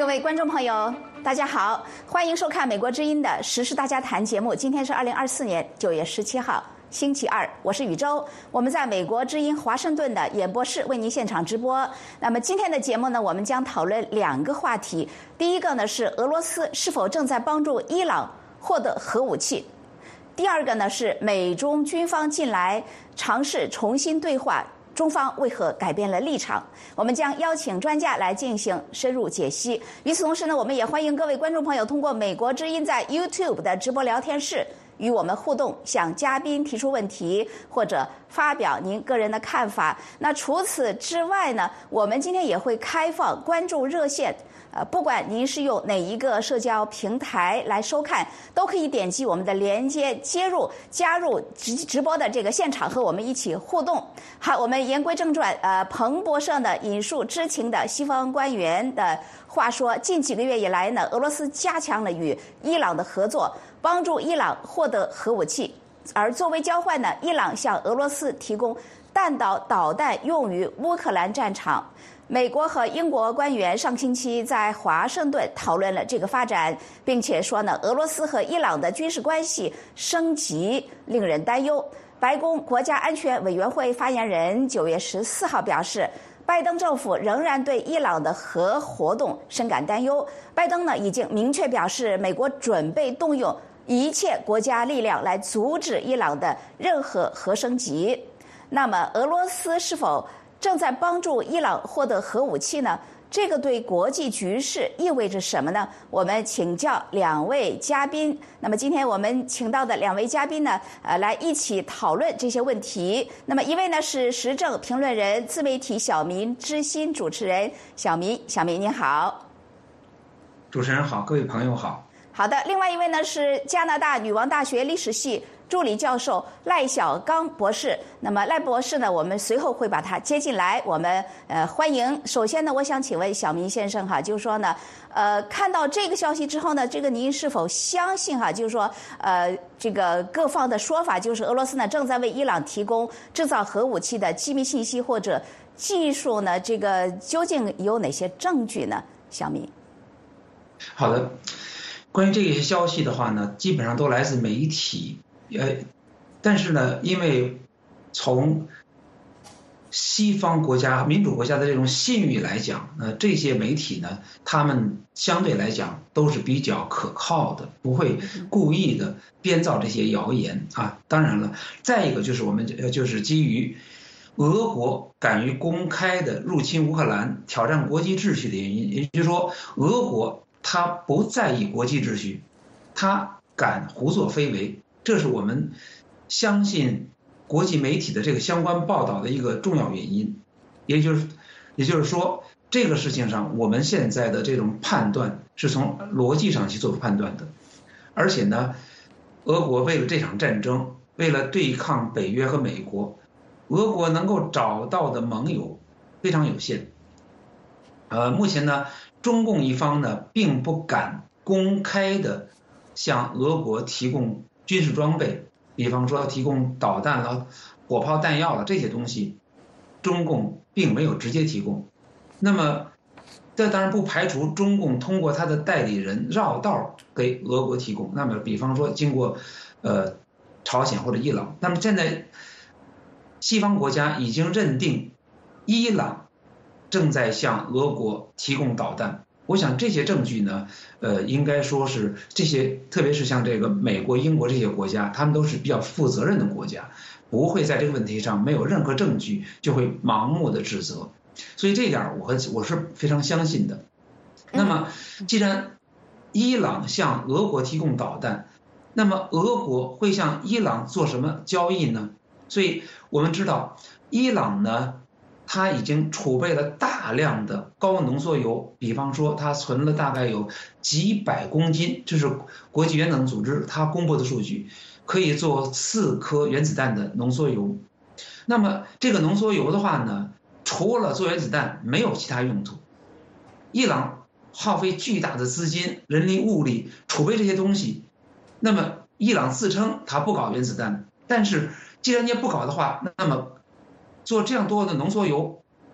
各位观众朋友，大家好，欢迎收看美国之音的时事大家谈节目。今天是2024年9月17号，星期二，我是宇宙。我们在美国之音华盛顿的演播室为您现场直播。那么今天的节目呢，我们将讨论2个话题。第一个呢是俄罗斯是否正在帮助伊朗获得核武器。第二个呢是美中军方近来尝试重新对话，中方为何改变了立场？我们将邀请专家来进行深入解析。与此同时呢，我们也欢迎各位观众朋友通过美国之音在 YouTube 的直播聊天室与我们互动，向嘉宾提出问题或者发表您个人的看法。那除此之外呢，我们今天也会开放关注热线。不管您是用哪一个社交平台来收看，都可以点击我们的连接加入直播的这个现场，和我们一起互动。好，我们言归正传。彭博社呢引述知情的西方官员的话说，近几个月以来呢，俄罗斯加强了与伊朗的合作，帮助伊朗获得核武器。而作为交换呢，伊朗向俄罗斯提供弹道导弹用于乌克兰战场。美国和英国官员上星期在华盛顿讨论了这个发展，并且说呢，俄罗斯和伊朗的军事关系升级令人担忧。白宫国家安全委员会发言人9月14号表示，拜登政府仍然对伊朗的核活动深感担忧。拜登呢已经明确表示，美国准备动用一切国家力量来阻止伊朗的任何核升级。那么，俄罗斯是否正在帮助伊朗获得核武器呢？这个对国际局势意味着什么呢？我们请教2位嘉宾。那么今天我们请到的2位嘉宾呢，来一起讨论这些问题。那么一位呢是时政评论人、自媒体小民之心主持人小民您好。 主持人好，各位朋友好。 好的，另外一位呢是加拿大女王大学历史系助理教授赖小刚博士。那么赖博士呢，我们随后会把他接进来，我们欢迎。首先呢，我想请问小民先生哈，就是说呢，看到这个消息之后呢，这个您是否相信哈，就是说这个各方的说法，就是俄罗斯呢正在为伊朗提供制造核武器的机密信息或者技术呢？这个究竟有哪些证据呢？小民。 好的，关于这些消息的话呢，基本上都来自媒体。但是呢，因为从西方国家、民主国家的这种信誉来讲，这些媒体呢，他们相对来讲都是比较可靠的，不会故意的编造这些谣言啊。当然了，再一个就是我们就是基于俄国敢于公开的入侵乌克兰、挑战国际秩序的原因，也就是说，俄国他不在意国际秩序，他敢胡作非为。这是我们相信国际媒体的这个相关报道的一个重要原因，也就是说，这个事情上我们现在的这种判断是从逻辑上去做出判断的，而且呢，俄国为了这场战争，为了对抗北约和美国，俄国能够找到的盟友非常有限。目前呢，中共一方呢并不敢公开的向俄国提供军事装备，比方说提供导弹了、火炮弹药了这些东西，中共并没有直接提供。那么这当然不排除中共通过他的代理人绕道给俄国提供，那么比方说经过朝鲜或者伊朗。那么现在西方国家已经认定伊朗正在向俄国提供导弹。我想这些证据呢，应该说是这些，特别是像这个美国、英国这些国家，他们都是比较负责任的国家，不会在这个问题上没有任何证据就会盲目的指责，所以这一点我是非常相信的。那么，既然伊朗向俄国提供导弹，那么俄国会向伊朗做什么交易呢？所以我们知道，伊朗呢，它已经储备了大量的高浓缩铀，比方说它存了大概有几百公斤，这是国际原子能组织它公布的数据，可以做4颗原子弹的浓缩铀。那么这个浓缩铀的话呢，除了做原子弹没有其他用途。伊朗耗费巨大的资金、人力物力储备这些东西，那么伊朗自称它不搞原子弹，但是既然你也不搞的话，那么做这样多的浓缩铀，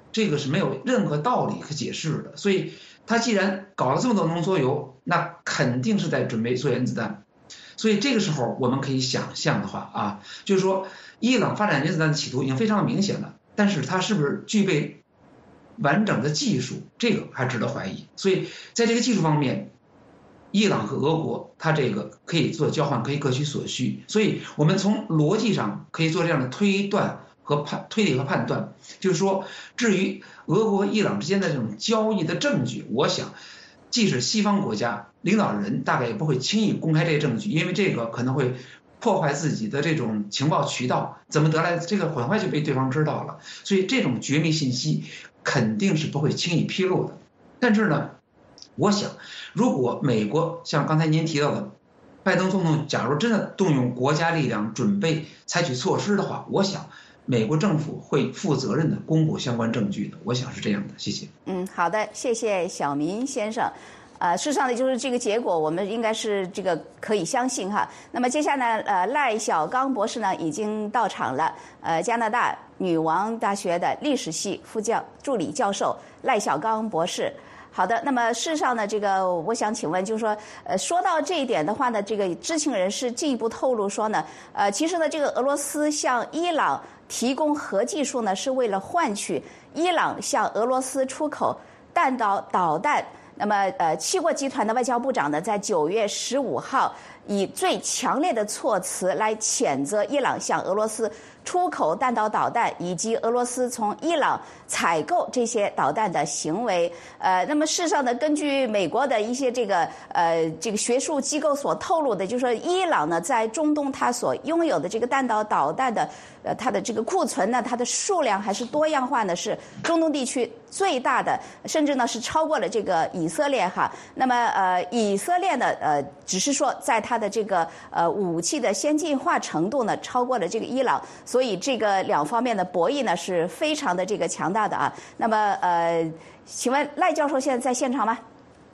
这个是没有任何道理可解释的。所以他既然搞了这么多浓缩铀，那肯定是在准备做原子弹。所以这个时候我们可以想象的话啊，就是说伊朗发展原子弹的企图已经非常明显了，但是它是不是具备完整的技术，这个还值得怀疑。所以在这个技术方面，伊朗和俄国它这个可以做交换，可以各取所需。所以我们从逻辑上可以做这样的推理和判断，就是说至于俄国伊朗之间的这种交易的证据，我想即使西方国家领导人大概也不会轻易公开这些证据，因为这个可能会破坏自己的这种情报渠道，怎么得来这个很快就被对方知道了。所以这种绝密信息肯定是不会轻易披露的。但是呢，我想如果美国像刚才您提到的拜登总统假如真的动用国家力量准备采取措施的话，我想美国政府会负责任的公布相关证据的，我想是这样的。谢谢。 好的，谢谢小明先生。事实上呢，就是这个结果，我们应该是这个可以相信哈。那么接下来赖小刚博士呢已经到场了，加拿大女王大学的历史系助理教授赖小刚博士。好的，那么事实上呢，这个我想请问，就是说，说到这一点的话呢，这个知情人士进一步透露说呢，其实呢，这个俄罗斯向伊朗提供核技术呢，是为了换取伊朗向俄罗斯出口弹道导弹。那么，七国集团的外交部长呢，在9月15号以最强烈的措辞来谴责伊朗向俄罗斯出口弹道导弹，以及俄罗斯从伊朗采购这些导弹的行为。那么事实上呢，根据美国的一些这个学术机构所透露的，就是说伊朗呢在中东它所拥有的这个弹道导弹的它的这个库存呢，它的数量还是多样化呢，是中东地区最大的，甚至呢是超过了这个以色列哈。那么以色列呢只是说在它的这个武器的先进化程度呢超过了这个伊朗，所以这个两方面的博弈呢是非常的这个强大的啊。那么请问赖教授现在在现场吗？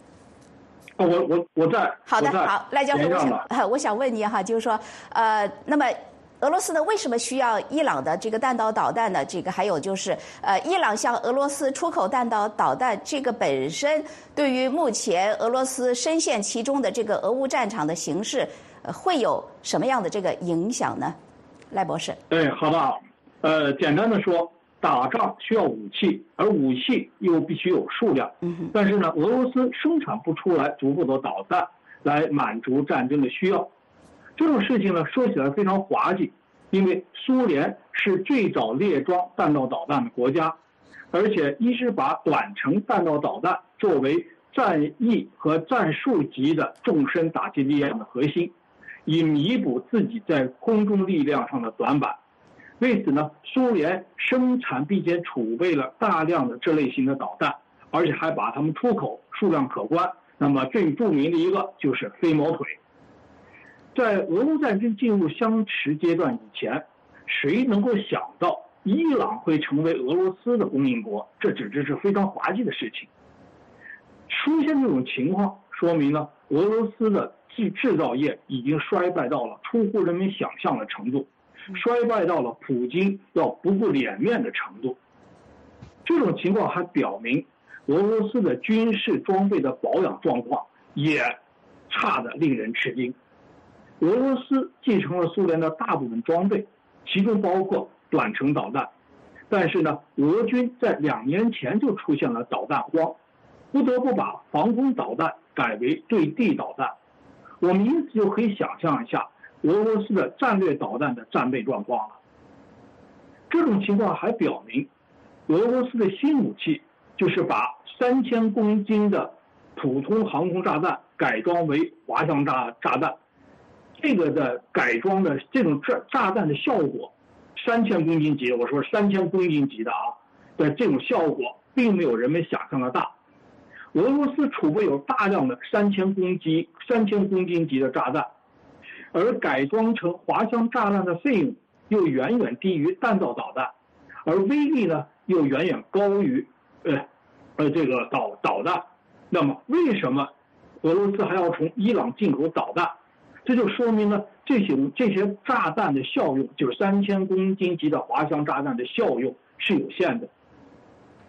我在。 好的，好，赖教授，我想问你哈，就是说那么俄罗斯呢为什么需要伊朗的这个弹道导弹呢？这个还有就是伊朗向俄罗斯出口弹道导弹，这个本身对于目前俄罗斯深陷其中的这个俄乌战场的形势会有什么样的这个影响呢？赖博士。 好的，简单的说，打仗需要武器，而武器又必须有数量。但是呢，俄罗斯生产不出来足够的导弹来满足战争的需要。这种事情呢，说起来非常滑稽，因为苏联是最早列装弹道导弹的国家，而且一直把短程弹道导弹作为战役和战术级的纵深打击力量的核心，以弥补自己在空中力量上的短板。为此呢，苏联生产并且储备了大量的这类型的导弹，而且还把它们出口，数量可观。那么最著名的一个就是飞毛腿。在俄乌战争进入相持阶段以前，谁能够想到伊朗会成为俄罗斯的供应国？这简直是非常滑稽的事情。出现这种情况，说明呢，俄罗斯的制造业已经衰败到了出乎人们想象的程度，衰败到了普京要不顾脸面的程度。这种情况还表明，俄罗斯的军事装备的保养状况也差得令人吃惊。俄罗斯继承了苏联的大部分装备，其中包括短程导弹，但是呢，俄军在2年前就出现了导弹荒，不得不把防空导弹改为对地导弹。我们因此就可以想象一下俄罗斯的战略导弹的战备状况了。这种情况还表明，俄罗斯的新武器就是把3000公斤的普通航空炸弹改装为滑翔炸弹。这个的改装的这种炸弹的效果，3000公斤级，我说3000公斤级的的这种效果并没有人们想象的大。俄罗斯储备有大量的3000公斤级的炸弹，而改装成滑翔炸弹的费用又远远低于弹道导弹，而威力呢又远远高于这个导弹。那么为什么俄罗斯还要从伊朗进口导弹？这就说明了这些炸弹的效用，就是3000公斤级的滑翔炸弹的效用是有限的。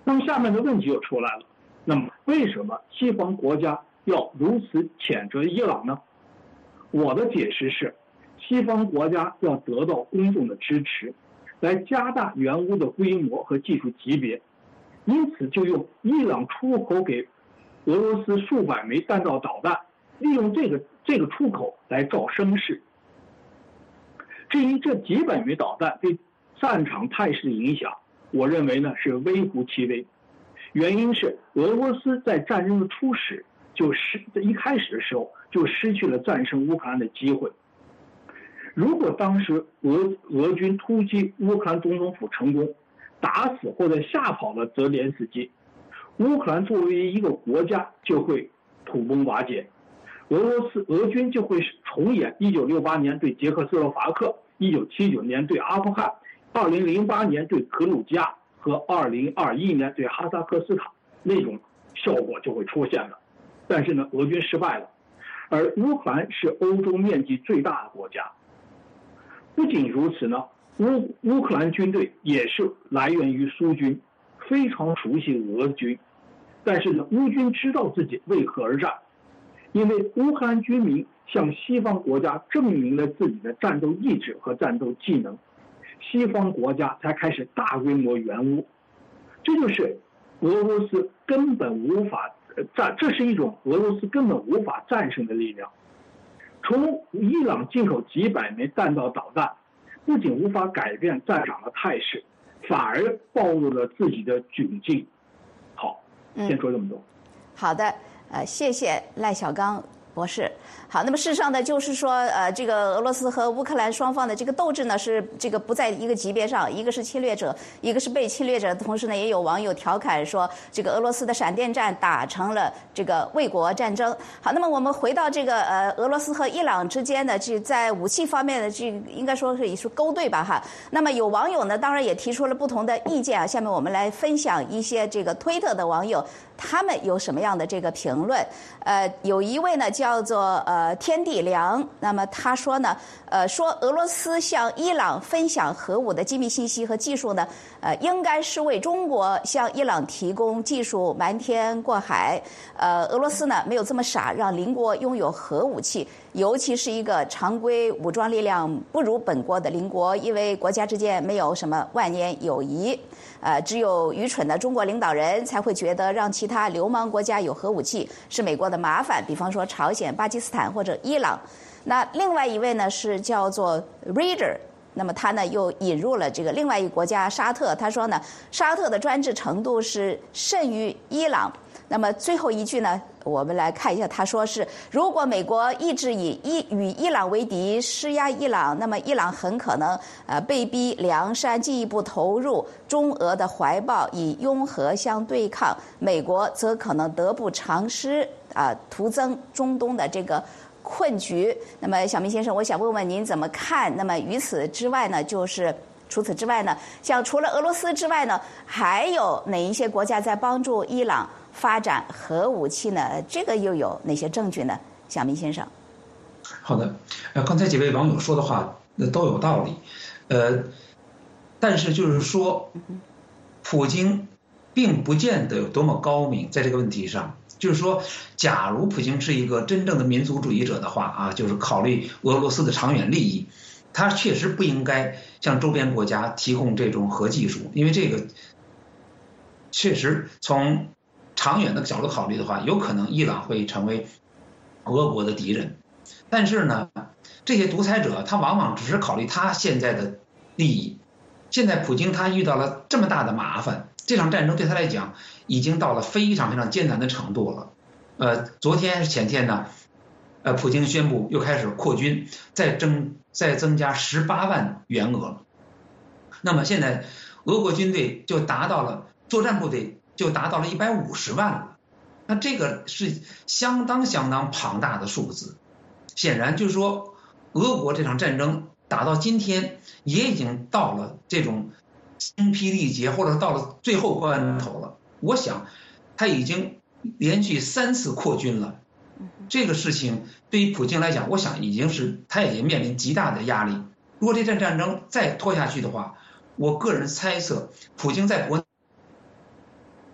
那么下面的问题就出来了，那么为什么西方国家要如此谴责伊朗呢？我的解释是，西方国家要得到公众的支持，来加大援乌的规模和技术级别，因此就用伊朗出口给俄罗斯数百枚弹道导弹，利用这个出口来造声势。至于这几百枚导弹对战场态势的影响，我认为呢是微乎其微。原因是俄罗斯在战争的初始一开始的时候就失去了战胜乌克兰的机会。如果当时俄军突击乌克兰总统府成功，打死或者吓跑了泽连斯基，乌克兰作为一个国家就会土崩瓦解，俄军就会重演1968年对捷克斯洛伐克、1979年对阿富汗、2008年对格鲁吉亚和2021年对哈萨克斯坦那种效果就会出现了。但是呢，俄军失败了，而乌克兰是欧洲面积最大的国家。不仅如此呢，乌克兰军队也是来源于苏军，非常熟悉俄军。但是呢，乌军知道自己为何而战，因为乌克兰军民向西方国家证明了自己的战斗意志和战斗技能，西方国家才开始大规模援乌。这就是俄罗斯根本无法这是一种俄罗斯根本无法战胜的力量。从伊朗进口几百枚弹道导弹，不仅无法改变战场的态势，反而暴露了自己的窘境。好，先说这么多。 好的，谢谢赖小刚博士。好，那么事实上呢，就是说，这个俄罗斯和乌克兰双方的这个斗志呢，是这个不在一个级别上，一个是侵略者，一个是被侵略者。同时呢，也有网友调侃说，这个俄罗斯的闪电战打成了这个卫国战争。好，那么我们回到这个俄罗斯和伊朗之间的这在武器方面的这应该说是勾兑吧哈。那么有网友呢，当然也提出了不同的意见啊。下面我们来分享一些这个推特的网友他们有什么样的这个评论。有一位呢叫做天地良，那么他说呢，说俄罗斯向伊朗分享核武的机密信息和技术呢，应该是为中国向伊朗提供技术瞒天过海。俄罗斯呢没有这么傻，让邻国拥有核武器，尤其是一个常规武装力量不如本国的邻国，因为国家之间没有什么万年友谊。只有愚蠢的中国领导人才会觉得让其他流氓国家有核武器是美国的麻烦，比方说朝鲜、巴基斯坦或者伊朗。那另外一位呢是叫做 Reader， 那么他呢又引入了这个另外一个国家沙特，他说呢，沙特的专制程度是甚于伊朗。那么最后一句呢，我们来看一下，他说是，如果美国一直与伊朗为敌，施压伊朗，那么伊朗很可能被逼梁山，进一步投入中俄的怀抱，以拥核相对抗，美国则可能得不偿失，徒增中东的这个困局。那么小明先生，我想问问您怎么看？那么除此之外呢，像除了俄罗斯之外呢，还有哪一些国家在帮助伊朗发展核武器呢？这个又有哪些证据呢？小明先生。 好的，刚才几位网友说的话都有道理，但是就是说，普京并不见得有多么高明，在这个问题上，就是说，假如普京是一个真正的民族主义者的话啊，就是考虑俄罗斯的长远利益，他确实不应该向周边国家提供这种核技术，因为这个确实从长远的角度考虑的话，有可能伊朗会成为俄国的敌人。但是呢，这些独裁者他往往只是考虑他现在的利益。现在普京他遇到了这么大的麻烦，这场战争对他来讲已经到了非常非常艰难的程度了。昨天前天呢，普京宣布又开始扩军，再增加18万援俄。那么现在俄国军队就达到了作战部队就达到了150万了，那这个是相当庞大的数字。显然就是说，俄国这场战争打到今天也已经到了这种精疲力竭，或者到了最后关头了。我想他已经连续3次扩军了，这个事情对于普京来讲，我想他已经面临极大的压力。如果这场战争再拖下去的话，我个人猜测，普京在国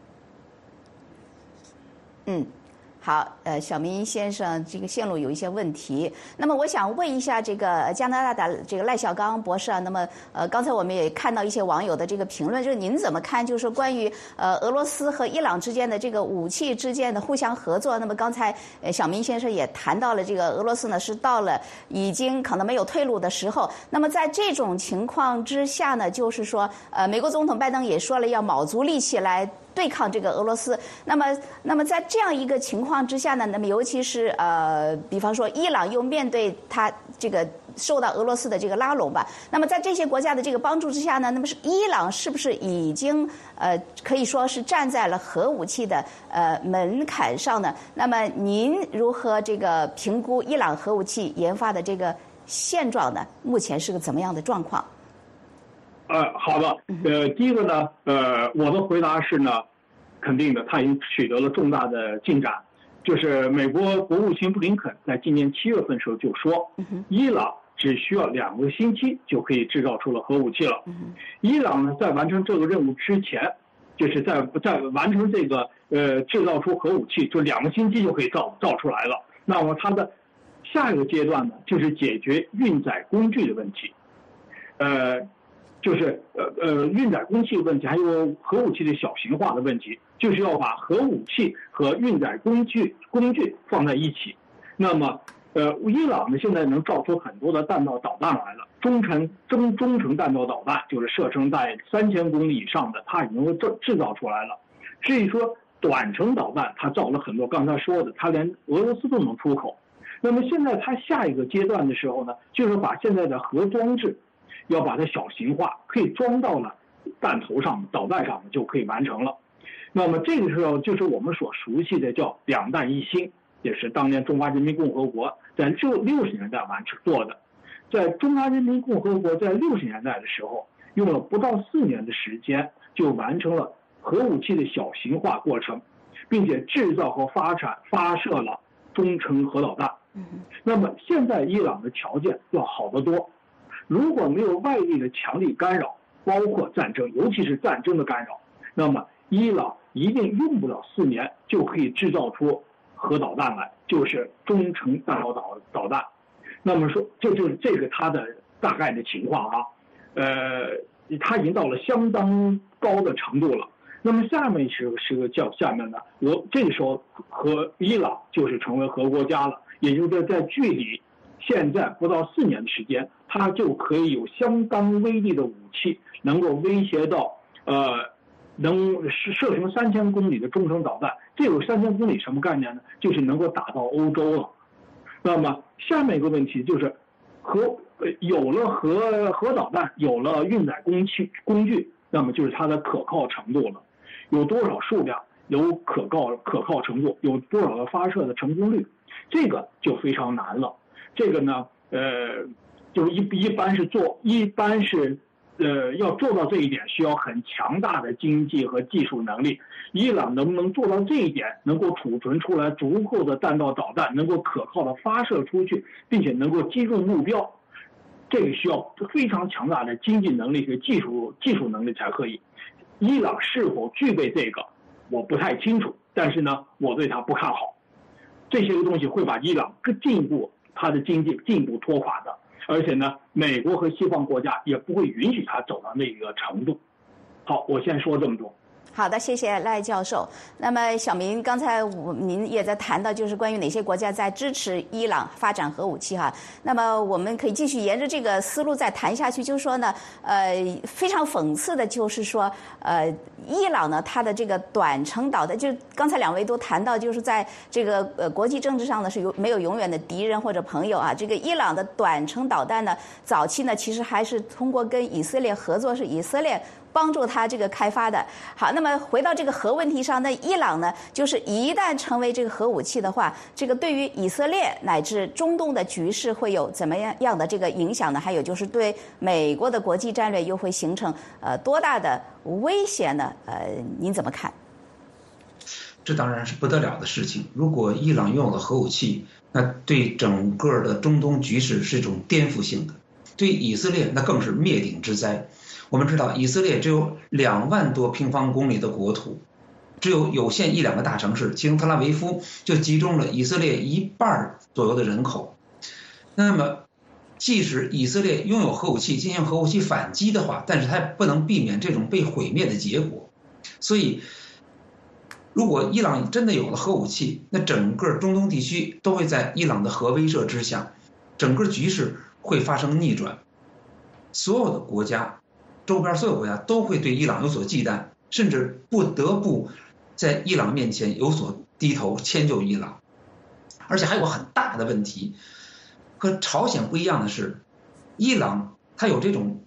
好，小明先生这个线路有一些问题。那么我想问一下这个加拿大的这个赖孝刚博士啊，那么刚才我们也看到一些网友的这个评论，就是您怎么看？就是说关于俄罗斯和伊朗之间的这个武器之间的互相合作。那么刚才小明先生也谈到了，这个俄罗斯呢是到了已经可能没有退路的时候。那么在这种情况之下呢，就是说美国总统拜登也说了要卯足力气来对抗这个俄罗斯。那么在这样一个情况之下呢，那么尤其是比方说伊朗又面对他这个受到俄罗斯的这个拉拢吧，那么在这些国家的这个帮助之下呢，那么是伊朗是不是已经可以说是站在了核武器的门槛上呢？那么您如何这个评估伊朗核武器研发的这个现状呢？目前是个怎么样的状况？ 好的，第一个呢，我的回答是呢，肯定的，他已经取得了重大的进展。就是美国国务卿布林肯在今年7月份时候就说，伊朗只需要2个星期就可以制造出了核武器了。伊朗呢，在完成这个任务之前，就是在完成这个制造出核武器，就2个星期就可以造出来了。那么它的下一个阶段呢，就是解决运载工具的问题。就是运载工具的问题，还有核武器的小型化的问题，就是要把核武器和运载工具放在一起。那么，伊朗呢现在能造出很多的弹道导弹来了，中程弹道导弹，就是射程在3000公里以上的，它已经制造出来了。至于说短程导弹，它造了很多，刚才说的，它连俄罗斯都能出口。那么现在它下一个阶段的时候呢，就是把现在的核装置要把它小型化，可以装到了弹头上、导弹上就可以完成了。那么这个时候就是我们所熟悉的叫2弹1星，也是当年中华人民共和国在60年代做的。在中华人民共和国在60年代的时候，用了不到4年的时间就完成了核武器的小型化过程，并且制造和发射了中程核导弹。那么现在伊朗的条件要好得多。如果没有外力的强力干扰，包括战争，尤其是战争的干扰，那么伊朗一定用不了4年就可以制造出核导弹来，就是中程弹道导弹。那么说，就是这个它的大概的情况啊，它已经到了相当高的程度了。那么下面是个下面呢，这个时候和伊朗就是成为核国家了，也就是说在距离现在不到4年的时间，它就可以有相当威力的武器，能够威胁到能射程3000公里的中程导弹。这有3000公里什么概念呢？就是能够打到欧洲了。那么下面一个问题就是有了核导弹，有了运载工具，那么就是它的可靠程度了。有多少数量，有可靠程度，有多少的发射的成功率，这个就非常难了。这个呢，就是一般是要做到这一点，需要很强大的经济和技术能力。伊朗能不能做到这一点，能够储存出来足够的弹道导弹，能够可靠的发射出去，并且能够击中目标，这个需要非常强大的经济能力和技术能力才可以。伊朗是否具备这个，我不太清楚，但是呢，我对它不看好。这些个东西会把伊朗它的经济进一步拖垮的，而且呢，美国和西方国家也不会允许它走到那个程度。好，我先说这么多。 好的，谢谢赖教授。那么小明，刚才您也在谈到，就是关于哪些国家在支持伊朗发展核武器哈。那么我们可以继续沿着这个思路再谈下去，就是说呢，非常讽刺的就是说，伊朗呢，它的这个短程导弹，就刚才2位都谈到，就是在这个国际政治上呢是没有永远的敌人或者朋友啊。这个伊朗的短程导弹呢，早期呢其实还是通过跟以色列合作，是以色列帮助他这个开发的。好，那么回到这个核问题上，那伊朗呢，就是一旦成为这个核武器的话，这个对于以色列乃至中东的局势会有怎么样的这个影响呢？还有就是对美国的国际战略又会形成多大的威胁呢？您怎么看？ 这当然是不得了的事情。如果伊朗拥有了核武器，那对整个的中东局势是一种颠覆性的，对以色列那更是灭顶之灾。我们知道以色列只有2万多平方公里的国土， 只有有限1-2个大城市，其中特拉维夫就集中了以色列1半左右的人口。那么即使以色列拥有核武器进行核武器反击的话，但是它不能避免这种被毁灭的结果。所以如果伊朗真的有了核武器，那整个中东地区都会在伊朗的核威慑之下，整个局势会发生逆转，所有的国家，周边所有国家都会对伊朗有所忌惮，甚至不得不在伊朗面前有所低头，迁就伊朗。而且还有个很大的问题，和朝鲜不一样的是，伊朗它有这种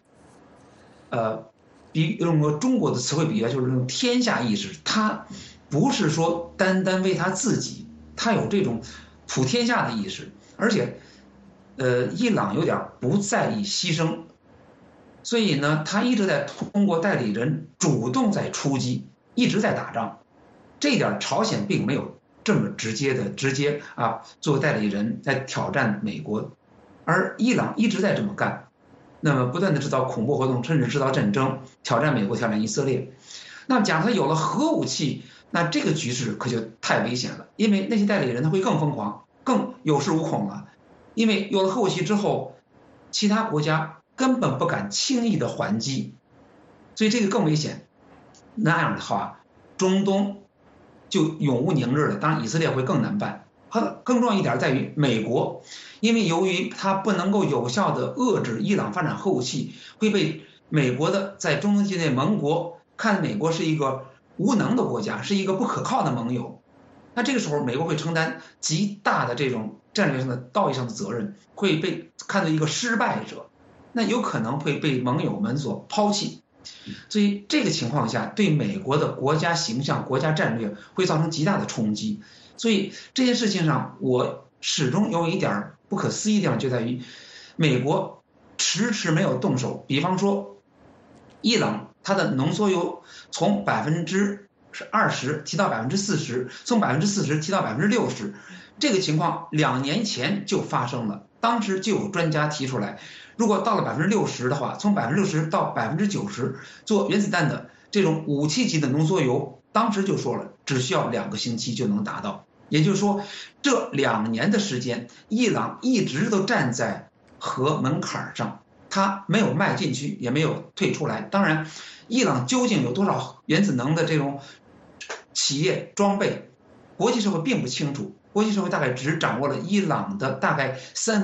用中国的词汇比喻，就是这种天下意识，它不是说单单为他自己，他有这种普天下的意识。而且伊朗有点不在意牺牲，所以呢他一直在通过代理人主动在出击，一直在打仗。这一点朝鲜并没有这么直接做代理人在挑战美国，而伊朗一直在这么干，那么不断的制造恐怖活动，甚至制造战争，挑战美国，挑战以色列。那假如他有了核武器，那这个局势可就太危险了，因为那些代理人他会更疯狂，更有恃无恐了。因为有了核武器之后，其他国家根本不敢轻易的还击，所以这个更危险。那样的话，中东就永无宁日了。当然以色列会更难办。更重要一点在于美国，因为由于它不能够有效的遏制伊朗发展核武器，会被美国的在中东境内盟国看美国是一个无能的国家，是一个不可靠的盟友。那这个时候美国会承担极大的这种战略上的道义上的责任，会被看作一个失败者，那有可能会被盟友们所抛弃。所以这个情况下对美国的国家形象、国家战略会造成极大的冲击。所以这件事情上我始终有一点不可思议的地方，就在于美国迟迟没有动手。比方说伊朗它的浓缩铀从20%提到40%，从40%提到60%，这个情况2年前就发生了。当时就有专家提出来，如果到了60%的话，从60%到90%做原子弹的这种武器级的浓缩铀，当时就说了只需要2个星期就能达到。也就是说这2年的时间，伊朗一直都站在核门槛上，他没有迈进去，也没有退出来。当然伊朗究竟有多少原子能的这种企业装备，国际社会并不清楚。国际社会大概只掌握了伊朗的大概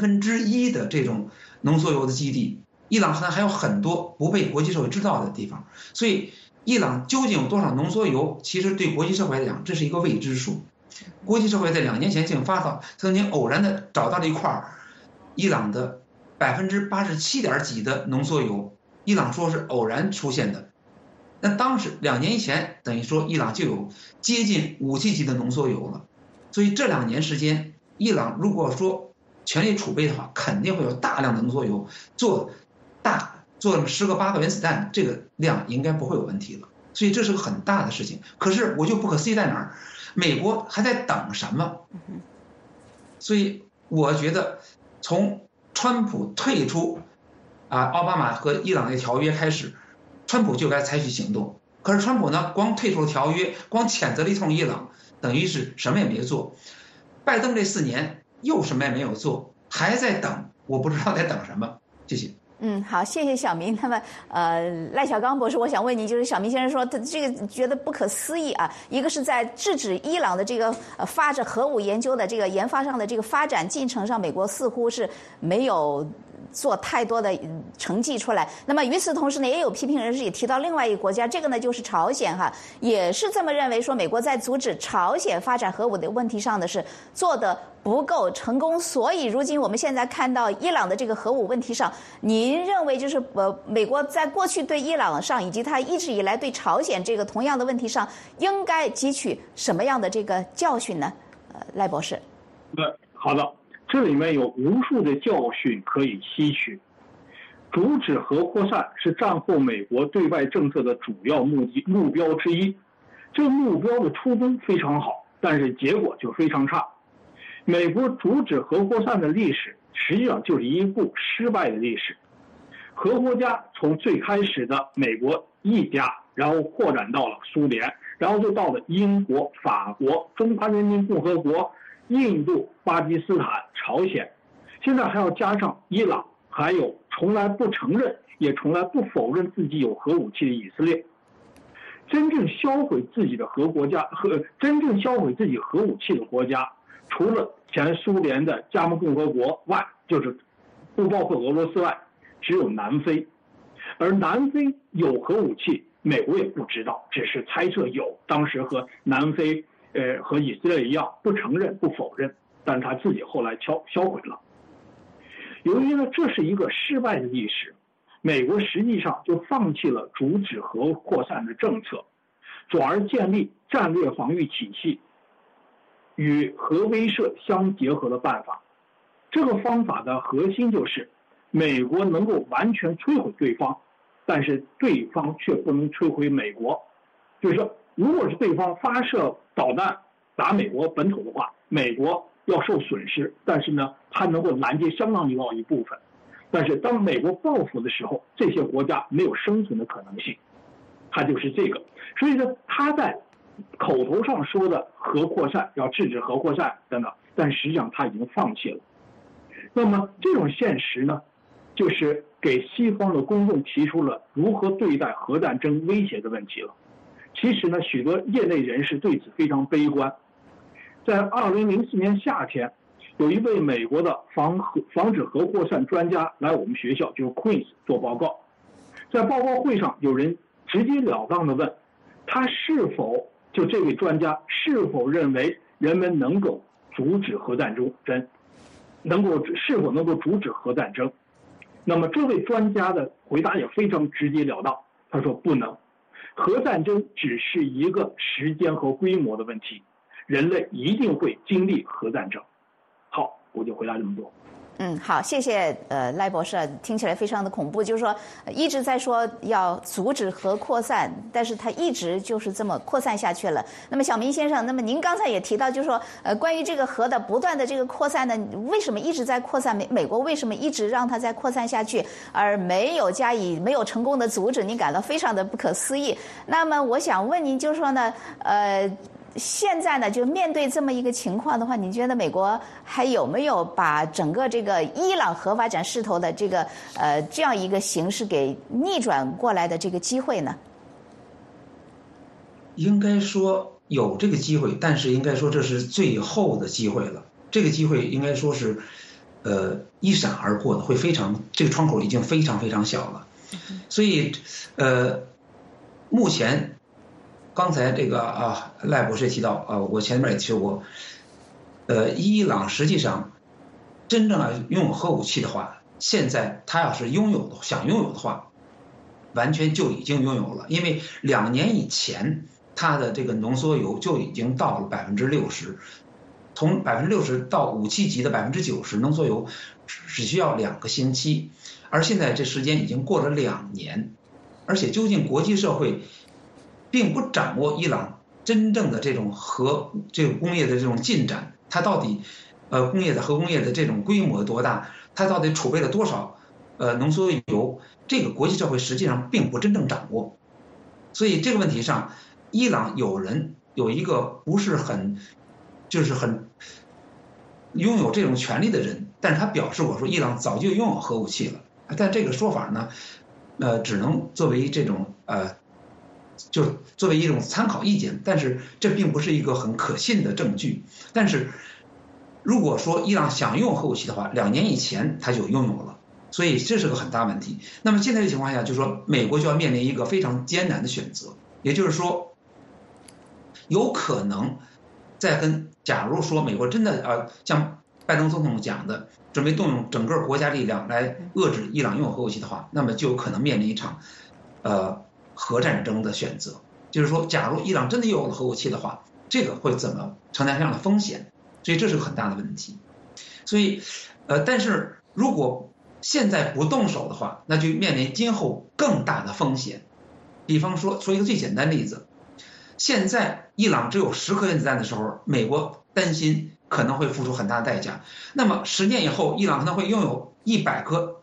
1/3的这种浓缩铀的基地，伊朗可能还有很多不被国际社会知道的地方。所以伊朗究竟有多少浓缩铀，其实对国际社会来讲这是一个未知数。国际社会在2年前曾经偶然的找到了一块伊朗的87%几的浓缩铀，伊朗说是偶然出现的。那当时2年以前，等于说伊朗就有接近武器级的浓缩铀了。所以这2年时间，伊朗如果说权力储备的话，肯定会有大量的浓缩铀，做10个8个原子弹，这个量应该不会有问题了。所以这是个很大的事情。可是我就不可思议在哪儿？美国还在等什么？所以我觉得从川普退出奥巴马和伊朗的条约开始，川普就该采取行动。可是川普呢，光退出了条约，光谴责了一通伊朗，等于是什么也没做。拜登这4年又什么也没有做，还在等，我不知道在等什么。谢谢。 好，谢谢小明。那么，赖小刚博士，我想问你，就是小明先生说他这个觉得不可思议啊，一个是在制止伊朗的这个发展核武研究的这个研发上的这个发展进程上，美国似乎是没有做太多的成绩出来。那么与此同时呢，也有批评人士也提到另外一个国家，这个呢就是朝鲜哈，也是这么认为，说美国在阻止朝鲜发展核武的问题上的是做的不够成功。所以如今我们现在看到伊朗的这个核武问题上，您认为就是美国在过去对伊朗上，以及他一直以来对朝鲜这个同样的问题上，应该汲取什么样的这个教训呢？赖博士。 好的。这里面有无数的教训可以吸取。阻止核扩散是战后美国对外政策的主要目标之一。这个目标的初衷非常好，但是结果就非常差。美国阻止核扩散的历史实际上就是一部失败的历史。核国家从最开始的美国一家，然后扩展到了苏联， 然后就到了英国、法国、中华人民共和国、印度、巴基斯坦、朝鲜，现在还要加上伊朗，还有从来不承认也从来不否认自己有核武器的以色列。真正销毁自己的真正销毁自己核武器的国家，除了前苏联的加盟共和国外，就是不包括俄罗斯外，只有南非。而南非有核武器，美国也不知道，只是猜测有。当时和南非和以色列一样，不承认不否认，但是他自己后来销毁了。由于呢这是一个失败的历史，美国实际上就放弃了阻止核扩散的政策，转而建立战略防御体系，与核威慑相结合的办法。这个方法的核心就是美国能够完全摧毁对方，但是对方却不能摧毁美国。就是说，如果是对方发射导弹打美国本土的话，美国要受损失，但是呢它能够拦截相当高一部分。但是当美国报复的时候，这些国家没有生存的可能性，它就是这个。所以说他在口头上说的核扩散，要制止核扩散等等，但实际上他已经放弃了。那么这种现实呢，就是给西方的公众提出了如何对待核战争威胁的问题了。其实呢，许多业内人士对此非常悲观。在2004年夏天，有一位美国的防止核扩散专家来我们学校，就是 Queens 做报告。在报告会上，有人直截了当地问他这位专家是否认为人们能够阻止核战争，是否能够阻止核战争？那么这位专家的回答也非常直截了当，他说不能，核战争只是一个时间和规模的问题，人类一定会经历核战争。好，我就回答这么多。 好，谢谢赖博士，听起来非常的恐怖，就是说一直在说要阻止核扩散，但是他一直就是这么扩散下去了。那么小明先生，那么您刚才也提到，就是说关于这个核的不断的这个扩散呢，为什么一直在扩散？美国为什么一直让它再扩散下去，而没有成功的阻止？您感到非常的不可思议。那么我想问您，就是说呢，现在呢，就面对这么一个情况的话，你觉得美国还有没有把整个这个伊朗核发展势头的这个这样一个形势给逆转过来的这个机会呢？ 应该说有这个机会，但是应该说这是最后的机会了。这个机会应该说是一闪而过的，这个窗口已经非常非常小了。所以目前。刚才这个赖博士也提到我前面也提过，伊朗实际上真正要拥有核武器的话，现在他要是想拥有的话，完全就已经拥有了，因为2年以前它的这个浓缩铀就已经到了60%，从60%到武器级的90%浓缩铀只需要2个星期，而现在这时间已经过了2年，而且究竟国际社会并不掌握伊朗真正的这种这个工业的这种进展，它到底核工业的这种规模有多大，它到底储备了多少浓缩铀，这个国际社会实际上并不真正掌握。所以这个问题上，伊朗有一个不是很拥有这种权利的人，但是他表示过说伊朗早就拥有核武器了，但这个说法呢只能作为这种就作为一种参考意见，但是这并不是一个很可信的证据。但是如果说伊朗想拥有核武器的话，2年以前他就拥有了，所以这是个很大问题。那么现在的情况下，就是说美国就要面临一个非常艰难的选择，也就是说有可能假如说美国真的像拜登总统讲的，准备动用整个国家力量来遏制伊朗拥有核武器的话，那么就有可能面临一场核战争的选择。就是说假如伊朗真的拥有了核武器的话，这个会怎么承担这样的风险，所以这是个很大的问题。所以但是如果现在不动手的话，那就面临今后更大的风险。比方说一个最简单的例子，现在伊朗只有10颗原子弹的时候，美国担心可能会付出很大的代价。那么10年以后，伊朗可能会拥有100颗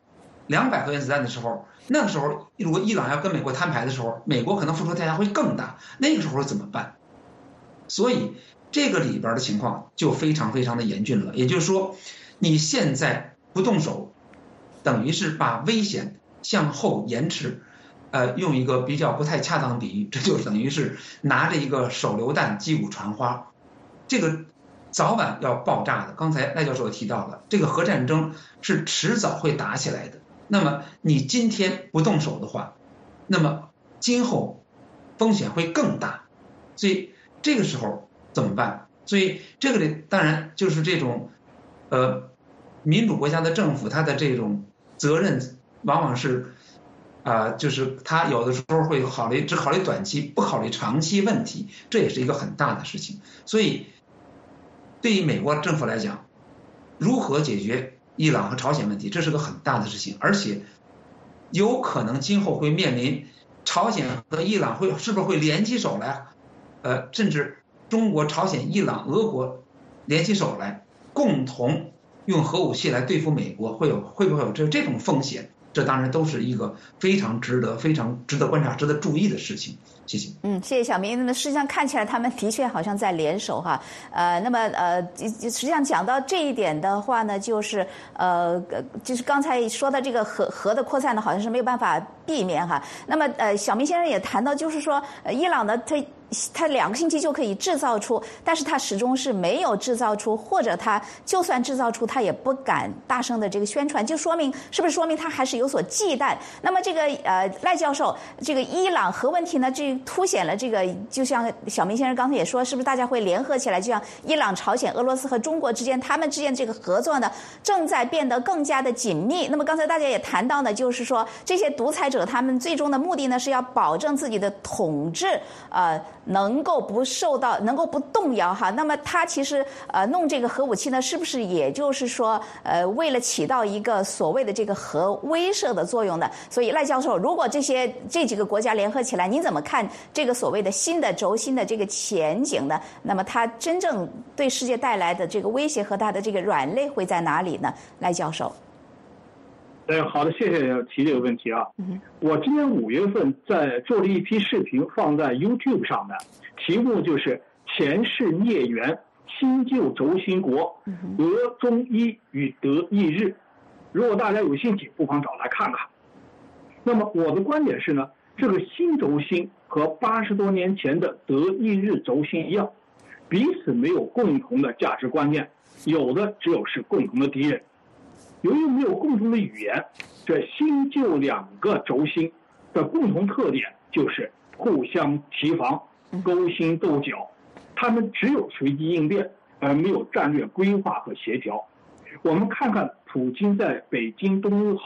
200颗原子弹的时候，那个时候如果伊朗要跟美国摊牌的时候，美国可能付出代价会更大，那个时候怎么办？所以这个里边的情况就非常非常的严峻了。也就是说，你现在不动手，等于是把危险向后延迟。用一个比较不太恰当的比喻，这就等于是拿着一个手榴弹击鼓传花，这个早晚要爆炸的。刚才赖教授也提到了，这个核战争是迟早会打起来的。那么你今天不动手的话，那么今后风险会更大。所以这个时候怎么办？所以这个里当然就是这种民主国家的政府，它的这种责任往往是就是他有的时候会只考虑短期，不考虑长期问题，这也是一个很大的事情。所以对于美国政府来讲，如何解决伊朗和朝鲜问题，这是个很大的事情，而且有可能今后会面临朝鲜和伊朗是不是会联起手来，甚至中国、朝鲜、伊朗、俄国联起手来，共同用核武器来对付美国，会不会有这种风险？这当然都是一个非常值得观察、值得注意的事情。谢谢。 谢谢小明。那么实际上看起来他们的确好像在联手哈。那么实际上讲到这一点的话呢，就是刚才说的这个核的扩散呢，好像是没有办法避免哈。那么小明先生也谈到，就是说伊朗呢，它2个星期就可以制造出，但是它始终是没有制造出，或者它就算制造出，它也不敢大声的这个宣传，是不是说明它还是有所忌惮？那么这个赖教授，这个伊朗核问题呢，这凸显了这个，就像小明先生刚才也说，是不是大家会联合起来，就像伊朗、朝鲜、俄罗斯和中国之间，他们之间这个合作呢，正在变得更加的紧密。那么刚才大家也谈到呢，就是说这些独裁者他们最终的目的呢，是要保证自己的统治能够不动摇哈。那么他其实弄这个核武器呢，是不是也就是说为了起到一个所谓的这个核威慑的作用呢？所以赖教授，如果这几个国家联合起来，您怎么看这个所谓的新的轴心的这个前景呢？那么它真正对世界带来的这个威胁和它的这个软肋会在哪里呢？赖教授。 好的，谢谢提这个问题啊。我今年5月份做了一批视频放在 YouTube 上的，题目就是前世孽缘，新旧轴心国，俄中伊与德意日。如果大家有兴趣，不妨找来看看。那么我的观点是呢，这个新轴心和80多年前的德意日轴心一样，彼此没有共同的价值观念，有的只有是共同的敌人。由于没有共同的语言，这新旧2个轴心的共同特点就是互相提防、勾心斗角，他们只有随机应变，而没有战略规划和协调。我们看看普京在北京冬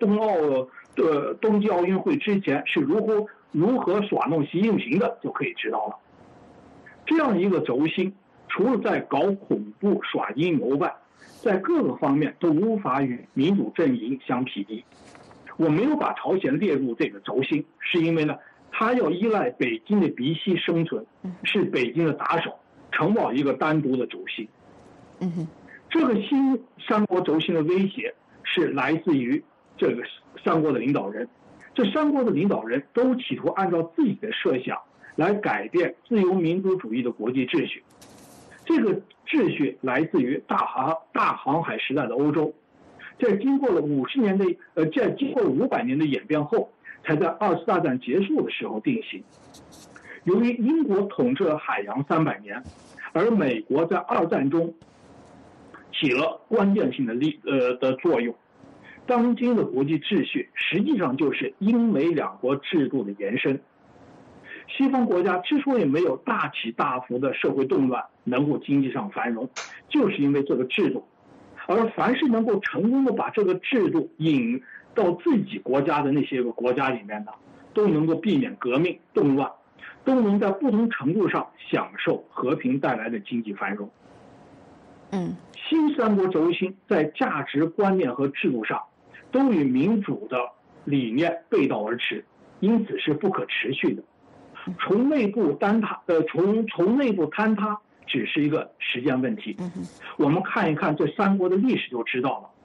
季奥运会之前是如何耍弄习近平的，就可以知道了。这样一个轴心，除了在搞恐怖、耍阴谋外，在各个方面都无法与民主阵营相匹敌。我没有把朝鲜列入这个轴心，是因为呢，它要依赖北京的鼻息生存，是北京的打手，承保一个单独的轴心。这个新3国轴心的威胁是来自于这个3国的领导人，这3国的领导人都企图按照自己的设想来改变自由民主主义的国际秩序。这个秩序来自于大航海时代的欧洲，在经过了500年的演变后，才在2次大战结束的时候定型。由于英国统治了海洋300年，而美国在2战中起了关键性的作用，当今的国际秩序实际上就是英美2国制度的延伸。西方国家之所以没有大起大伏的社会动乱，能够经济上繁荣，就是因为这个制度。而凡是能够成功的把这个制度引到自己国家的那些个国家里面的，都能够避免革命动乱，都能在不同程度上享受和平带来的经济繁荣。新3国轴心在价值观念和制度上都与民主的理念背道而驰，因此是不可持续的。从内部坍塌只是一个时间问题。我们看一看这3国的历史就知道了。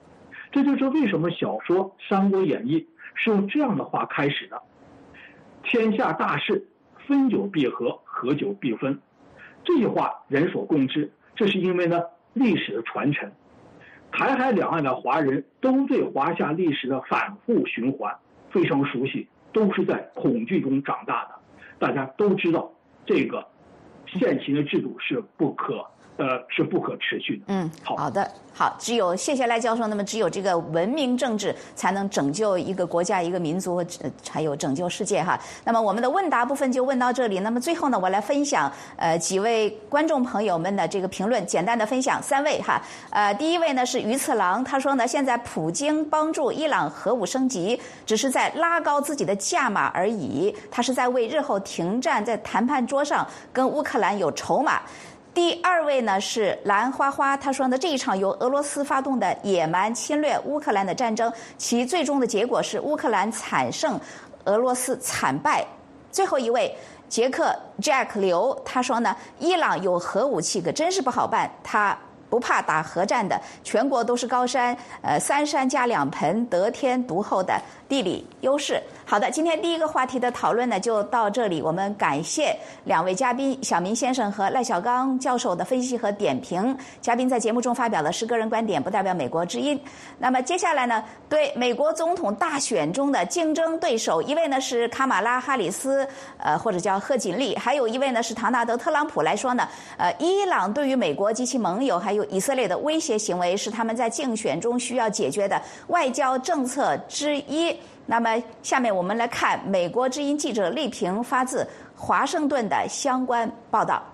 这就是为什么小说《三国演义》是用这样的话开始的：天下大势，分久必合，合久必分。这句话人所共知，这是因为呢历史的传承。台海两岸的华人都对华夏历史的反复循环非常熟悉，都是在恐惧中长大的。大家都知道，这个现行的制度是不可持续的。 好的，好，谢谢赖教授。那么只有这个文明政治才能拯救一个国家、一个民族，还有拯救世界哈。那么我们的问答部分就问到这里。那么最后呢，我来分享几位观众朋友们的这个评论，简单的分享3位哈。第一位呢是于次郎，他说呢，现在普京帮助伊朗核武升级，只是在拉高自己的价码而已，他是在为日后停战在谈判桌上跟乌克兰有筹码。第2位呢是蓝花花，他说呢，这一场由俄罗斯发动的野蛮侵略乌克兰的战争，其最终的结果是乌克兰惨胜，俄罗斯惨败。最后一位杰克 Jack 刘，他说呢，伊朗有核武器可真是不好办，他不怕打核战的，全国都是高山，3山加2盆，得天独厚的地理优势。好的，今天第一个话题的讨论呢就到这里，我们感谢2位嘉宾小明先生和赖小刚教授的分析和点评。嘉宾在节目中发表的是个人观点，不代表美国之音。那么接下来呢，对美国总统大选中的竞争对手，一位呢是卡马拉哈里斯，或者叫贺锦丽，还有一位呢是唐纳德特朗普来说呢，伊朗对于美国及其盟友还有以色列的威胁行为是他们在竞选中需要解决的外交政策之一。那么下面我们来看美国之音记者丽萍发自华盛顿的相关报道。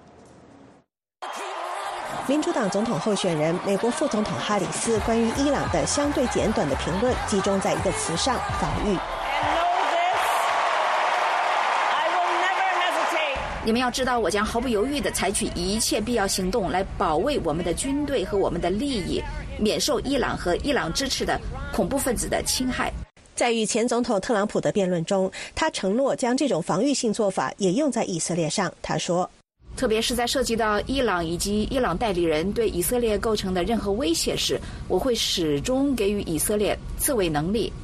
民主党总统候选人美国副总统哈里斯关于伊朗的相对简短的评论集中在一个词上：防御。 你们要知道，我将毫不犹豫地采取一切必要行动来保卫我们的军队和我们的利益，免受伊朗和伊朗支持的恐怖分子的侵害。 在与前总统特朗普的辩论中，他承诺将这种防御性做法也用在以色列上。他说， 特别是在涉及到伊朗以及伊朗代理人对以色列构成的任何威胁时，我会始终给予以色列自卫能力。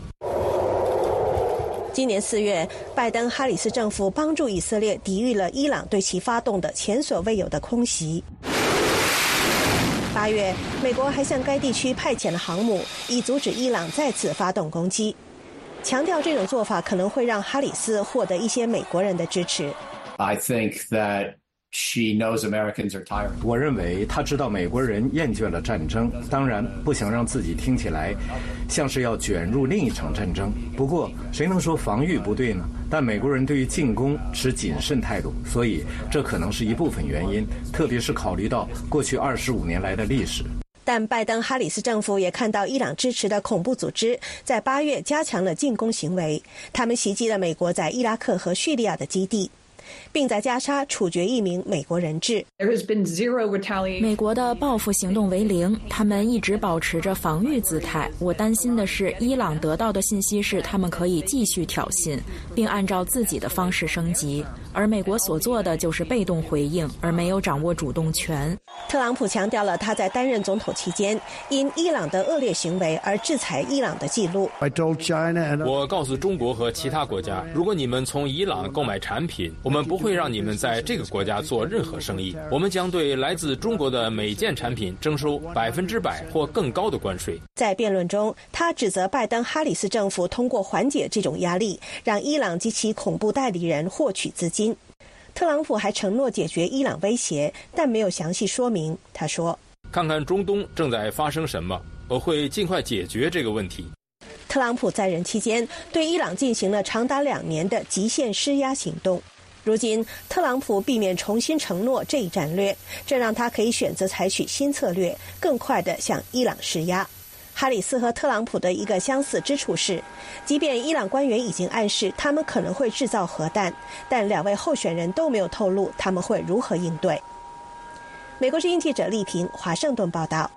今年4月，拜登哈里斯政府帮助以色列抵御了伊朗对其发动的前所未有的空袭。8月，美国还向该地区派遣了航母，以阻止伊朗再次发动攻击，强调这种做法可能会让哈里斯获得一些美国人的支持。 I think that she knows Americans are tired. 我认为她知道美国人厌倦了战争，当然不想让自己听起来像是要卷入另一场战争。不过谁能说防御不对呢？但美国人对于进攻持谨慎态度，所以这可能是一部分原因，特别是考虑到过去25年来的历史。 但拜登哈里斯政府也看到伊朗支持的恐怖组织在8月加强了进攻行为，他们袭击了美国在伊拉克和叙利亚的基地，并在加沙处决1名美国人质。 美国的报复行动为0，他们一直保持着防御姿态。我担心的是，伊朗得到的信息是他们可以继续挑衅，并按照自己的方式升级，而美国所做的就是被动回应，而没有掌握主动权。 特朗普强调了他在担任总统期间因伊朗的恶劣行为而制裁伊朗的记录。 我告诉中国和其他国家，如果你们从伊朗购买产品，我们不会让你们在这个国家做任何生意，我们将对来自中国的每件产品征收100%或更高的关税。 在辩论中，他指责拜登哈里斯政府通过缓解这种压力，让伊朗及其恐怖代理人获取资金。特朗普还承诺解决伊朗威胁，但没有详细说明。他说， 看看中东正在发生什么，我会尽快解决这个问题。 特朗普在任期间对伊朗进行了长达2年的极限施压行动。如今，特朗普避免重新承诺这一战略，这让他可以选择采取新策略，更快地向伊朗施压。哈里斯和特朗普的一个相似之处是，即便伊朗官员已经暗示他们可能会制造核弹，但2位候选人都没有透露他们会如何应对。美国之音记者丽萍，华盛顿报道。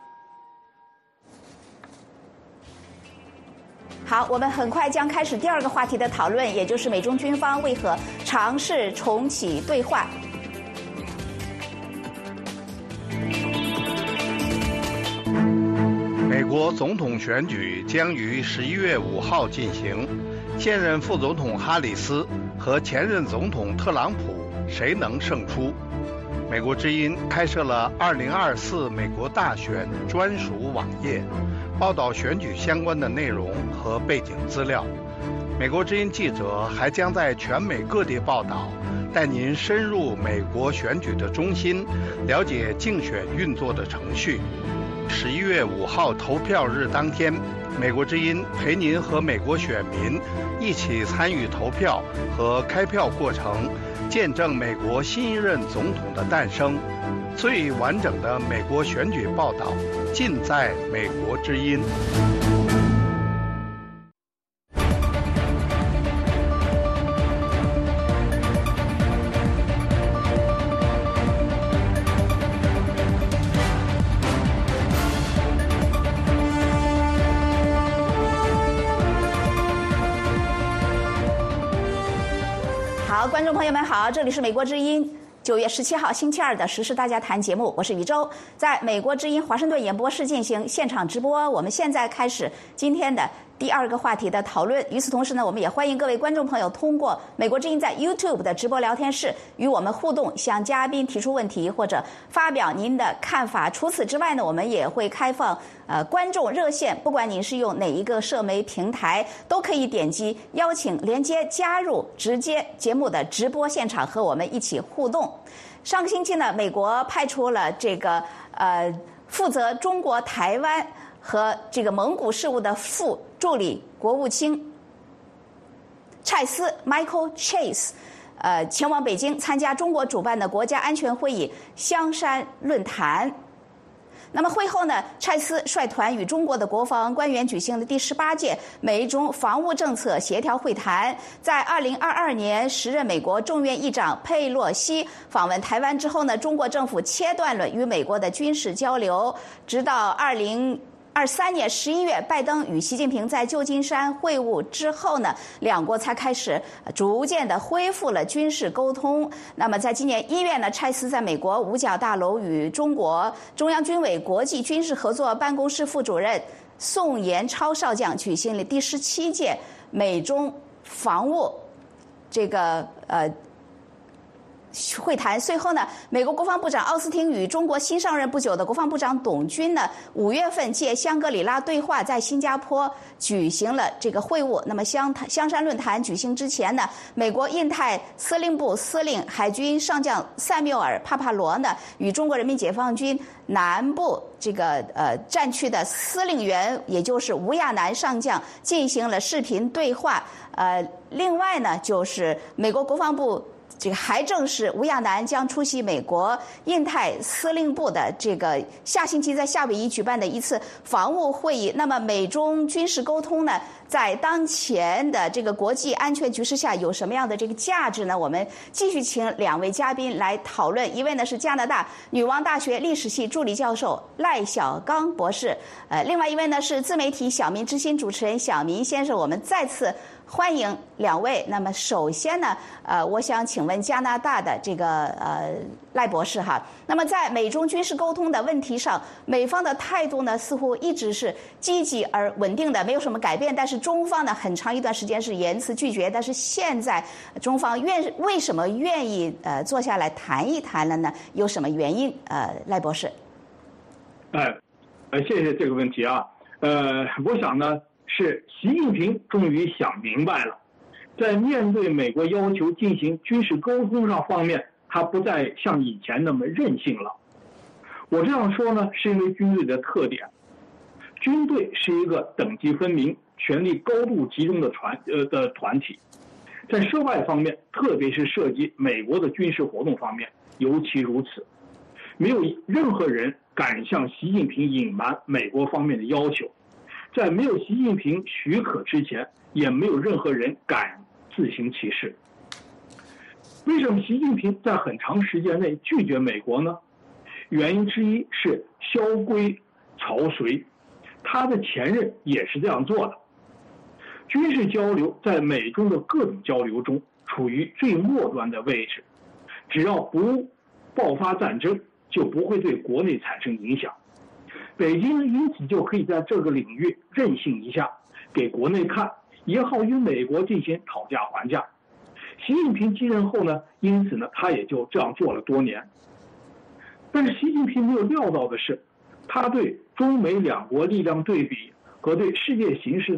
好，我们很快将开始第2个话题的讨论，也就是美中军方为何尝试重启对话。 美国总统选举将于11月5号进行，现任副总统哈里斯和前任总统特朗普谁能胜出？美国之音开设了2024美国大选专属网页，报道选举相关的内容和背景资料。美国之音记者还将在全美各地报道，带您深入美国选举的中心，了解竞选运作的程序。11月5号投票日当天，美国之音陪您和美国选民一起参与投票和开票过程，见证美国新一任总统的诞生。最完整的美国选举报道尽在美国之音。 好，观众朋友们好，这里是美国之音9月17号星期二的时事大家谈节目，我是宇宙，在美国之音华盛顿演播室进行现场直播。我们现在开始今天的第二个话题的讨论。与此同时呢，我们也欢迎各位观众朋友通过美国之音在 YouTube 的直播聊天室与我们互动，向嘉宾提出问题或者发表您的看法。除此之外呢，我们也会开放观众热线，不管您是用哪一个社媒平台，都可以点击邀请连接加入直接节目的直播现场，和我们一起互动。上个星期呢，美国派出了这个负责中国台湾和这个蒙古事务的副助理国务卿蔡斯 Michael Chase 前往北京参加中国主办的国家安全会议香山论坛。那么会后呢，蔡斯率团与中国的国防官员举行了第18届美中防务政策协调会谈。在2022年时任美国众院议长佩洛西访问台湾之后呢，中国政府切断了与美国的军事交流，直到2023年11月，拜登与习近平在旧金山会晤之后呢，两国才开始逐渐的恢复了军事沟通。那么在今年1月呢，蔡斯在美国五角大楼与中国中央军委国际军事合作办公室副主任宋延超少将举行了第17届美中防务会谈。随后呢，美国国防部长奥斯汀与中国新上任不久的国防部长董军呢，5月份借香格里拉对话在新加坡举行了这个会晤。那么香山论坛举行之前呢，美国印太司令部司令海军上将塞缪尔·帕帕罗呢，与中国人民解放军南部战区的司令员，也就是吴亚楠上将进行了视频对话。另外呢，就是美国国防部还证实吴亚楠将出席美国印太司令部的下星期在夏威夷举办的一次防务会议。那么美中军事沟通呢，在当前的这个国际安全局势下有什么样的这个价值呢？我们继续请两位嘉宾来讨论。一位呢是加拿大女王大学历史系助理教授赖小刚博士，另外一位呢是自媒体小民之心主持人小民先生。我们再次欢迎两位。那么首先呢，我想请问加拿大的赖博士哈。那么在美中军事沟通的问题上，美方的态度呢似乎一直是积极而稳定的，没有什么改变。但是中方呢很长一段时间是严词拒绝。但是现在中方为什么愿意坐下来谈一谈了呢？有什么原因？赖博士。 谢谢这个问题啊。我想呢，是习近平终于想明白了，在面对美国要求进行军事沟通方面，他不再像以前那么任性了。我这样说呢，是因为军队的特点，军队是一个等级分明、权力高度集中的团体，在涉外方面，特别是涉及美国的军事活动方面，尤其如此。没有任何人敢向习近平隐瞒美国方面的要求。在没有习近平许可之前，也没有任何人敢自行其事。为什么习近平在很长时间内拒绝美国呢？原因之一是萧规曹随，他的前任也是这样做的。军事交流在美中的各种交流中处于最末端的位置，只要不爆发战争，就不会对国内产生影响。 北京因此就可以在这个领域任性一下，给国内看，也好与美国进行讨价还价。习近平继任后呢，因此呢，他也就这样做了多年。但是习近平没有料到的是，他对中美两国力量对比和对世界形势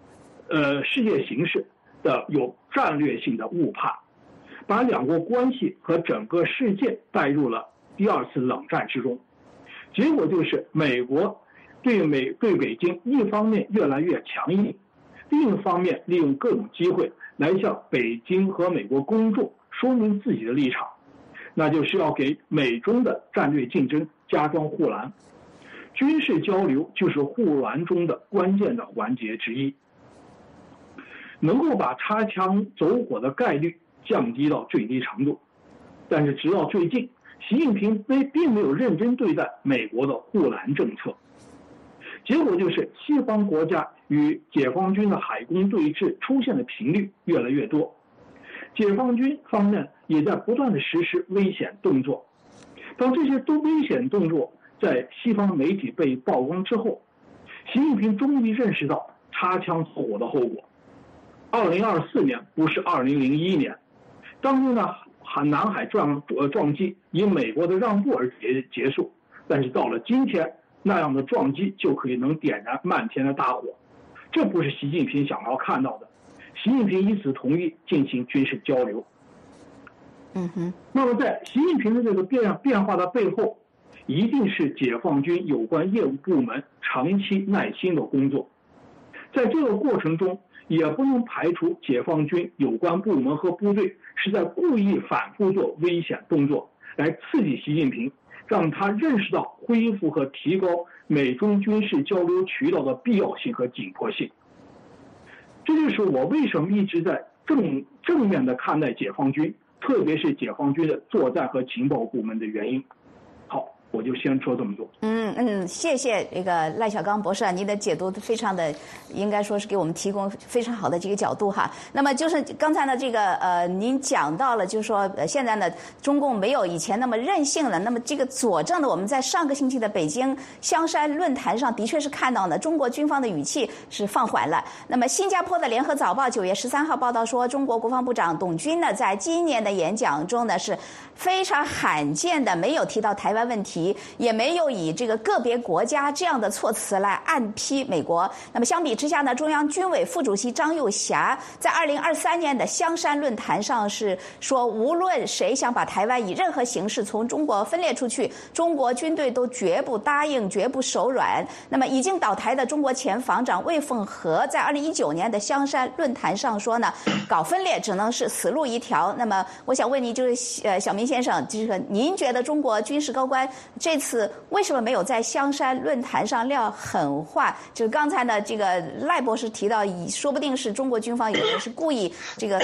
的有战略性的误判，把两国关系和整个世界带入了第二次冷战之中。结果就是美国对北京一方面越来越强硬，另一方面利用各种机会来向北京和美国公众说明自己的立场，那就是要给美中的战略竞争加装护栏。军事交流就是护栏中的关键的环节之一，能够把擦枪走火的概率降低到最低程度。但是直到最近，习近平并没有认真对待美国的护栏政策，结果就是西方国家与解放军的海空对峙出现的频率越来越多，解放军方面也在不断的实施危险动作。当这些危险动作在西方媒体被曝光之后，习近平终于认识到擦枪走火的后果。2024年不是2001年，当年的南海撞击以美国的让步而结束，但是到了今天，那样的撞击就能点燃漫天的大火，这不是习近平想要看到的。习近平因此同意进行军事交流。那么在习近平的这个变化的背后，一定是解放军有关业务部门长期耐心的工作。在这个过程中，也不能排除解放军有关部门和部队是在故意反复做危险动作，来刺激习近平，让他认识到恢复和提高美中军事交流渠道的必要性和紧迫性。这就是我为什么一直在正面的看待解放军，特别是解放军的作战和情报部门的原因。好，我就先说这么多。 谢谢这个赖小刚博士啊，您的解读非常的，应该说是给我们提供非常好的这个角度哈。那么就是刚才呢，这个您讲到了，就是说现在呢，中共没有以前那么任性了。那么这个佐证的，我们在上个星期的北京香山论坛上的确是看到呢，中国军方的语气是放缓了。那么新加坡的联合早报9月13号报道说，中国国防部长董军呢，在今年的演讲中呢，是非常罕见的没有提到台湾问题，也没有以这个个别国家这样的措辞来暗批美国。那么相比之下呢，中央军委副主席张又侠在2023年的香山论坛上是说，无论谁想把台湾以任何形式从中国分裂出去，中国军队都绝不答应，绝不手软。那么已经倒台的中国前防长魏凤和在2019年的香山论坛上说呢，搞分裂只能是死路一条。那么我想问您，就是小明先生，就是您觉得中国军事高官这次为什么没有在香山论坛上撂狠话？就是刚才呢，这个赖博士提到，说不定是中国军方有人是故意这个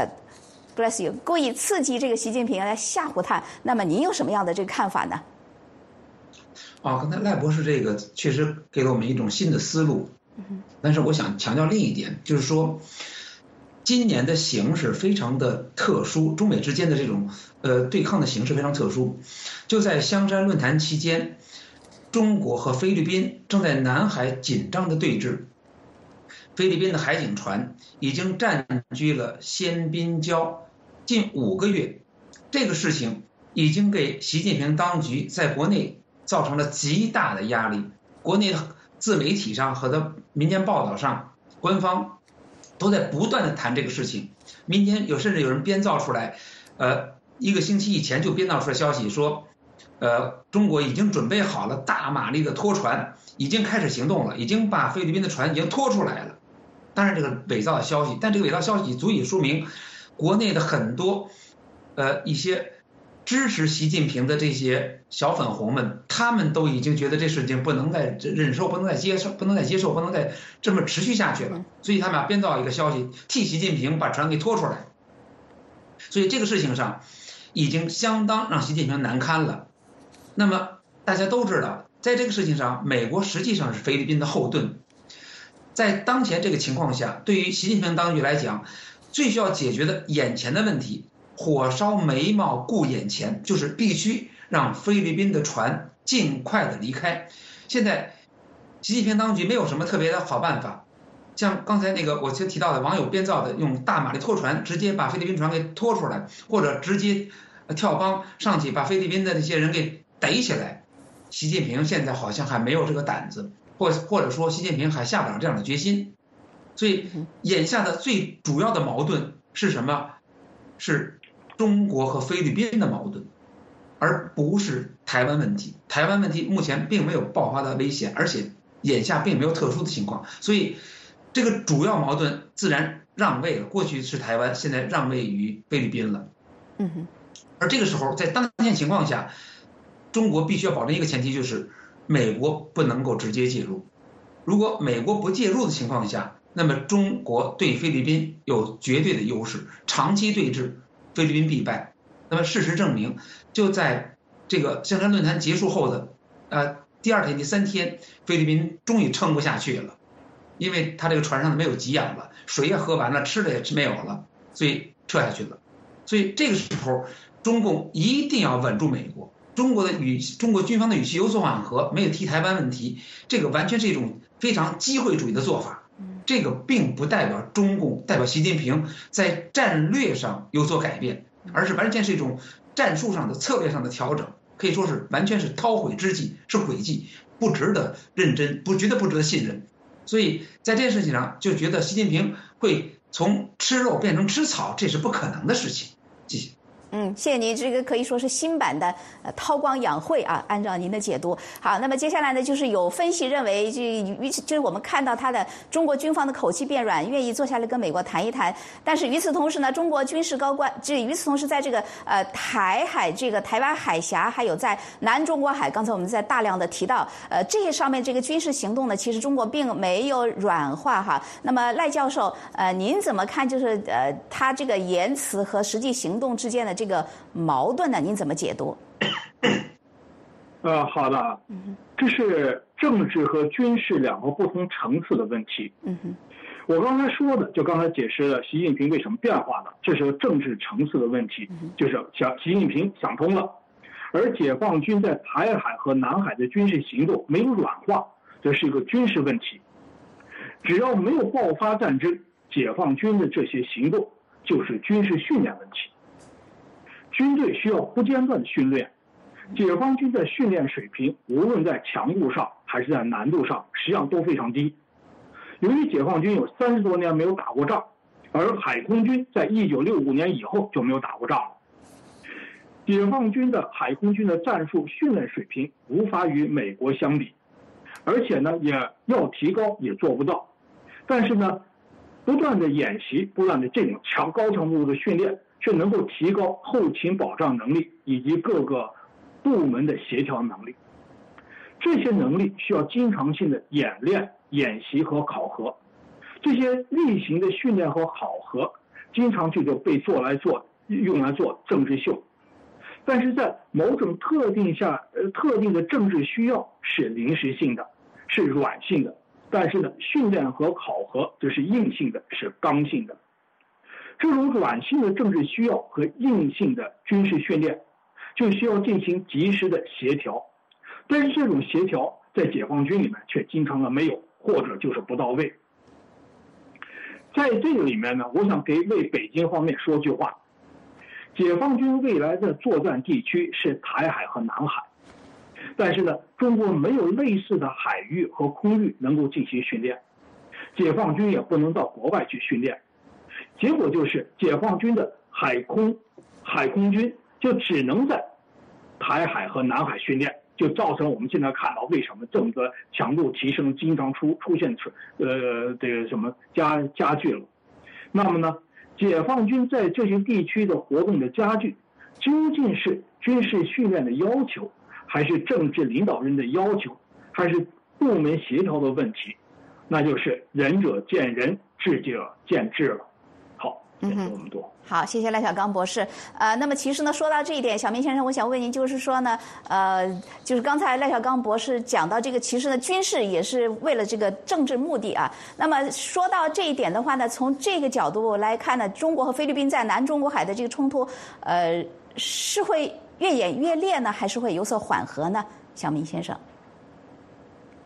bless you， 故意刺激这个习近平来吓唬他。那么您有什么样的这个看法呢？ 刚才赖博士这个确实给了我们一种新的思路，但是我想强调另一点，就是说，今年的形势非常的特殊，中美之间的这种对抗的形势非常特殊。就在香山论坛期间，中国和菲律宾正在南海紧张的对峙，菲律宾的海警船已经占据了仙宾礁近5个月，这个事情已经给习近平当局在国内造成了极大的压力。国内的自媒体上和的民间报道上，官方都在不断的谈这个事情。民间甚至有人编造出来，1个星期以前就编造出来消息说，中国已经准备好了大马力的拖船，已经开始行动了，已经把菲律宾的船已经拖出来了。当然这个伪造的消息，但这个伪造消息足以说明国内的很多一些支持习近平的这些小粉红们，他们都已经觉得这事情不能再忍受，不能再接受，不能再这么持续下去了，所以他们编造一个消息，替习近平把船给拖出来。所以这个事情上已经相当让习近平难堪了。那么大家都知道，在这个事情上，美国实际上是菲律宾的后盾。在当前这个情况下，对于习近平当局来讲，最需要解决的眼前的问题，火烧眉毛顾眼前，就是必须让菲律宾的船尽快的离开。 现在习近平当局没有什么特别的好办法，像刚才那个我提到的网友编造的，用大马力拖船直接把菲律宾船给拖出来，或者直接跳帮上去把菲律宾的那些人给逮起来。习近平现在好像还没有这个胆子，或者说习近平还下不了这样的决心。所以眼下的最主要的矛盾是什么？是中国和菲律宾的矛盾，而不是台湾问题。台湾问题目前并没有爆发的危险，而且眼下并没有特殊的情况，所以这个主要矛盾自然让位了。过去是台湾，现在让位于菲律宾了。而这个时候，在当前情况下，中国必须要保证一个前提，就是美国不能够直接介入。如果美国不介入的情况下，那么中国对菲律宾有绝对的优势，长期对峙，菲律宾必败。那么事实证明，就在这个香山论坛结束后的第2天、第3天，菲律宾终于撑不下去了，因为他这个船上的没有给养了，水也喝完了，吃的也没有了，所以撤下去了。所以这个时候，中共一定要稳住美国。中国军方的语气有所缓和，没有提台湾问题，这个完全是一种非常机会主义的做法。这个并不代表中共代表习近平在战略上有所改变，而是完全是一种战术上的策略上的调整，可以说是完全是韬晦之计，是诡计，不值得认真，不值得信任。所以在这件事情上，就觉得习近平会从吃肉变成吃草，这是不可能的事情。谢谢。 谢谢您，这个可以说是新版的韬光养晦啊，按照您的解读。好，那么接下来呢，就是有分析认为，就是我们看到他的中国军方的口气变软，愿意坐下来跟美国谈一谈。但是与此同时呢，中国军事高官与此同时，在这个台海、这个台湾海峡，还有在南中国海，刚才我们在大量的提到，这些上面这个军事行动呢，其实中国并没有软化哈。那么赖教授，您怎么看？就是他这个言辞和实际行动之间的这个矛盾呢？您怎么解读？ 好的，这是政治和军事两个不同层次的问题。我刚才说的，就刚才解释了习近平为什么变化的，这是个政治层次的问题，就是习近平想通了，而解放军在台海和南海的军事行动没有软化，这是一个军事问题。只要没有爆发战争，解放军的这些行动就是军事训练问题。军队需要不间断的训练，解放军的训练水平无论在强度上还是在难度上实际上都非常低。由于解放军有30多年没有打过仗，而海空军在1965年以后就没有打过仗了，解放军的海空军的战术训练水平无法与美国相比，而且呢也要提高也做不到。但是呢，不断的演习，不断的这种高强度的训练，却能够提高后勤保障能力以及各个部门的协调能力。这些能力需要经常性的演练、演习和考核。这些例行的训练和考核，经常就被用来做政治秀。但是在某种特定的政治需要是临时性的，是软性的。但是呢，训练和考核这是硬性的，是刚性的。这种软性的政治需要和硬性的军事训练，就需要进行及时的协调。但是这种协调在解放军里面却经常的没有，或者就是不到位。在这个里面呢，我想为北京方面说句话：解放军未来的作战地区是台海和南海。但是呢，中国没有类似的海域和空域能够进行训练，解放军也不能到国外去训练，结果就是解放军的海空军就只能在台海和南海训练，就造成我们现在看到为什么这么个强度提升经常出现这个什么加剧了。那么呢，解放军在这些地区的活动的加剧，究竟是军事训练的要求，还是政治领导人的要求，还是部门协调的问题？那就是仁者见仁，智者见智了。好，这么多。 好，谢谢赖小刚博士。那么其实呢，说到这一点，小明先生，我想问您，就是说呢，就是刚才赖小刚博士讲到这个，其实呢，军事也是为了这个政治目的啊。那么说到这一点的话呢，从这个角度来看呢，中国和菲律宾在南中国海的这个冲突，是会越演越烈呢，还是会有所缓和呢？小明先生。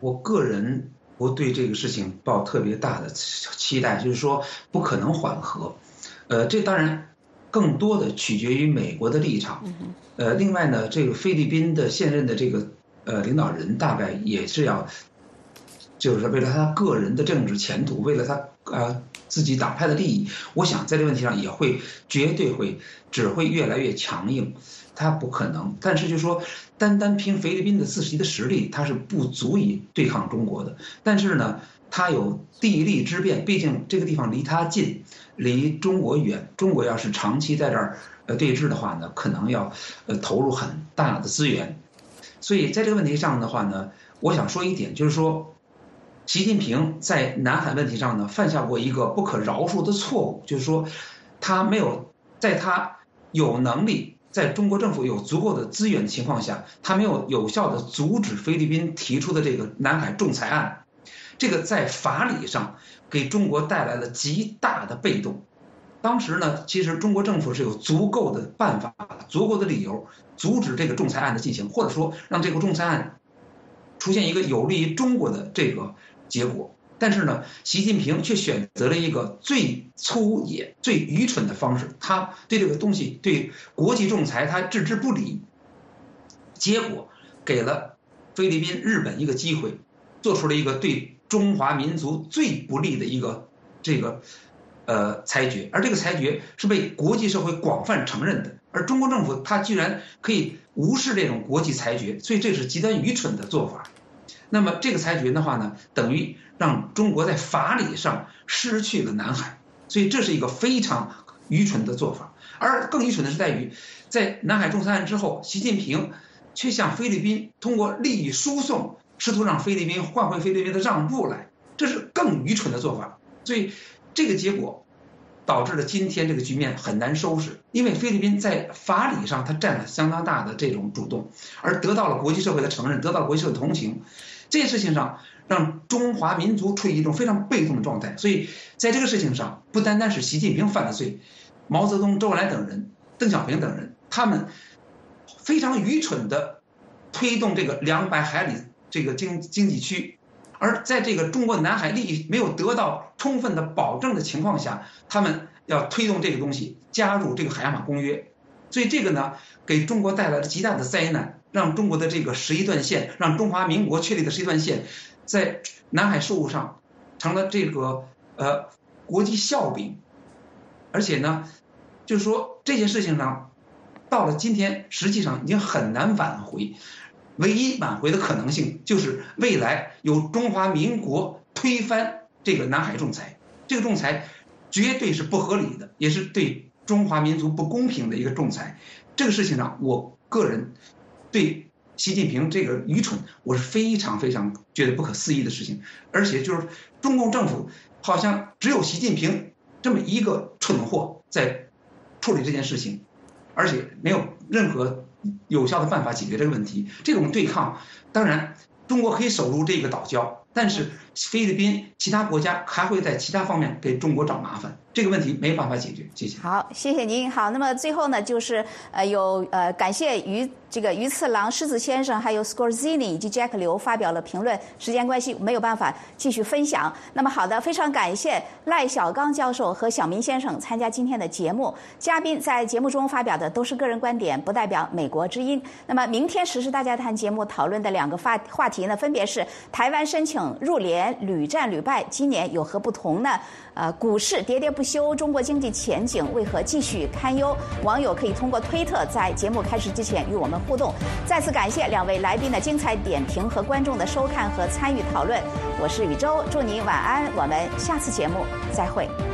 我个人不对这个事情抱特别大的期待，就是说不可能缓和。这当然更多的取决于美国的立场。另外呢，这个菲律宾的现任的这个领导人大概也是要，就是为了他个人的政治前途，为了他自己党派的利益，我想在这个问题上也会绝对会只会越来越强硬，他不可能。但是就说单凭菲律宾的自己的实力，他是不足以对抗中国的。但是呢，他有地利之便，毕竟这个地方离他近，离中国远。中国要是长期在这儿对峙的话呢，可能要投入很大的资源。所以在这个问题上的话呢，我想说一点，就是说习近平在南海问题上呢犯下过一个不可饶恕的错误，就是说他没有在他有能力，在中国政府有足够的资源的情况下，他没有有效的阻止菲律宾提出的这个南海仲裁案。这个在法理上给中国带来了极大的被动。当时呢，其实中国政府是有足够的办法、足够的理由阻止这个仲裁案的进行，或者说让这个仲裁案出现一个有利于中国的这个结果。但是呢，习近平却选择了一个最粗野、最愚蠢的方式，他对这个东西、对国际仲裁他置之不理，结果给了菲律宾、日本一个机会，做出了一个对中华民族最不利的一个裁决，而这个裁决是被国际社会广泛承认的，而中国政府他居然可以无视这种国际裁决，所以这是极端愚蠢的做法。那么这个裁决的话呢，等于让中国在法理上失去了南海，所以这是一个非常愚蠢的做法。而更愚蠢的是在于，在南海仲裁案之后，习近平却向菲律宾通过利益输送，试图让菲律宾换回菲律宾的让步来，这是更愚蠢的做法。所以这个结果导致了今天这个局面很难收拾，因为菲律宾在法理上它占了相当大的这种主动，而得到了国际社会的承认，得到了国际社会的同情。这件事情上让中华民族处于一种非常被动的状态，所以在这个事情上不单单是习近平犯了罪，毛泽东、周恩来等人、邓小平等人，他们非常愚蠢的推动这个200海里这个经济区，而在这个中国南海利益没有得到充分的保证的情况下，他们要推动这个东西加入这个海洋法公约，所以这个呢给中国带来了极大的灾难，让中国的这个11段线，让中华民国确立的11段线，在南海事务上成了这个国际笑柄。而且呢，就是说这些事情上到了今天实际上已经很难挽回，唯一挽回的可能性就是未来由中华民国推翻这个南海仲裁，这个仲裁绝对是不合理的，也是对中华民族不公平的一个仲裁。这个事情上，我个人对习近平这个愚蠢，我是非常非常觉得不可思议的事情。而且就是中共政府好像只有习近平这么一个蠢货在处理这件事情，而且没有任何有效的办法解决这个问题。这种对抗，当然中国可以守住这个岛礁，但是菲律宾其他国家还会在其他方面给中国找麻烦，这个问题没办法解决。谢谢。 好，谢谢您。好，那么最后呢，就是感谢鱼次郎、狮子先生，还有 Scorzini 以及 Jack 刘发表了评论，时间关系没有办法继续分享。那么好的，非常感谢赖小刚教授和小明先生参加今天的节目。嘉宾在节目中发表的都是个人观点，不代表美国之音。那么明天时事大家谈节目讨论的2个话题呢，分别是台湾申请入联屡战屡败，今年有何不同呢？股市喋喋不休，中国经济前景为何继续堪忧？网友可以通过推特在节目开始之前与我们互动。再次感谢2位来宾的精彩点评和观众的收看和参与讨论。我是宇宙，祝您晚安，我们下次节目再会。